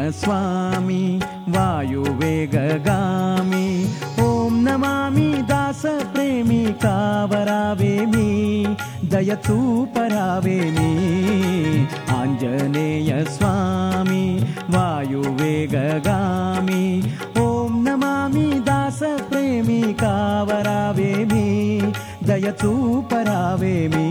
स्वामी वायुवेगगामी ओं नमामि दास प्रेमिका वरावेमि दयचूपरावेमि आञ्जनेय स्वामी वायुवेगगामी ओं नमामि दास प्रेमिका वरावेमि दयचूपरावेमि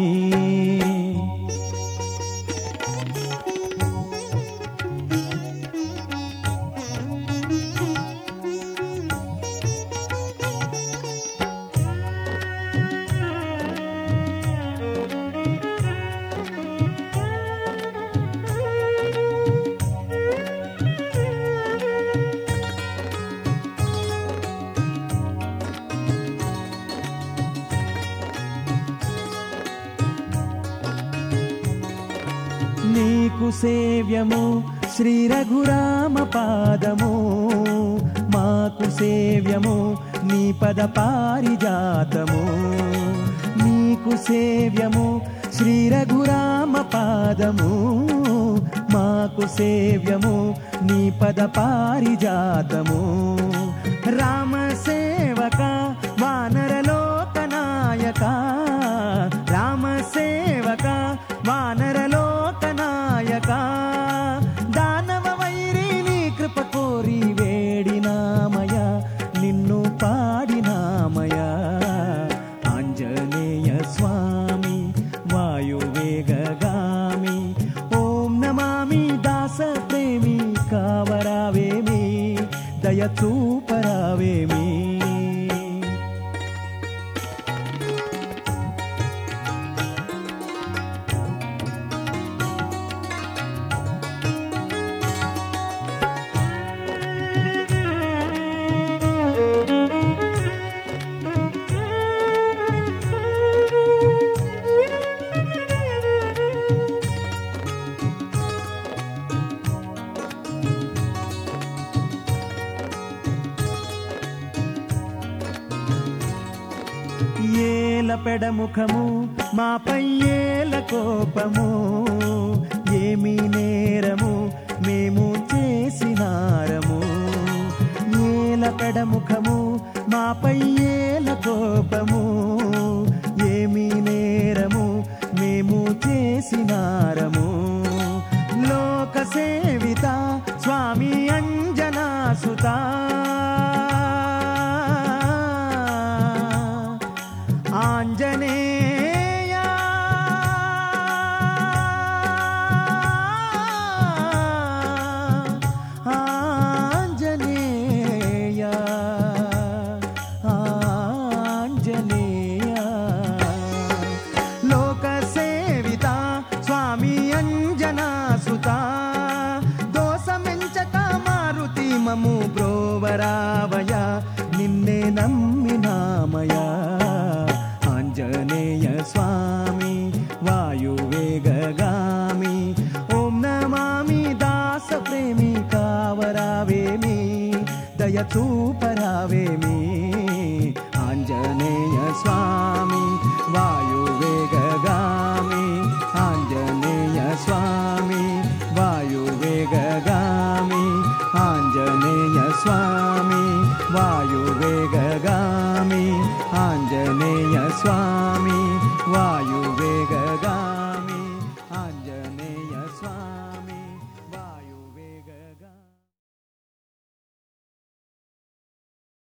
నీకు సేవ్యము శ్రీ రఘురామ పాదము మాకు సేవ్యము నీ పద పారిజాతము నీకు సేవ్యము శ్రీ రఘురామ పాదము మాకు సేవ్యము నీ పద పారిజాతము రామ సేవక వానరలోక నాయక రామ సేవక వానరలోక నాయక దానవ వైరి నీ కృప కోరి వేడినామయ నిన్ను పాడినామయ ఆంజనేయ స్వామి వాయువేగగామి ఓం నమామి దాస ప్రేమికా వరావేమి దయచూపరావేమి ఏల పెడముఖము మాపై ఏల కోపము ఏమి నేరము మేము చేసినారము ఏల పెడముఖము మాపై ఏల కోపము ఏమి నేరము మేము చేసినారము లోక సేవిత స్వామి అంజనాసుత ఆంజనేయ ఆంజనేయ ఆంజనేయ లోక సేవిత స్వామి అంజనాసుత దోషమెంచక మారుతి మము బ్రోవరావయ నిన్నే నమ్మినామయ ఆంజనేయ స్వామి వాయువేగగామి ఓం నమామి దాస ప్రేమికా వరావేమి దయచూపరావేమి ఆంజనేయ స్వామి వాయువేగగామి ఆంజనేయ స్వామి వాయువేగగామి ఆంజనేయ స్వామి వాయువేగ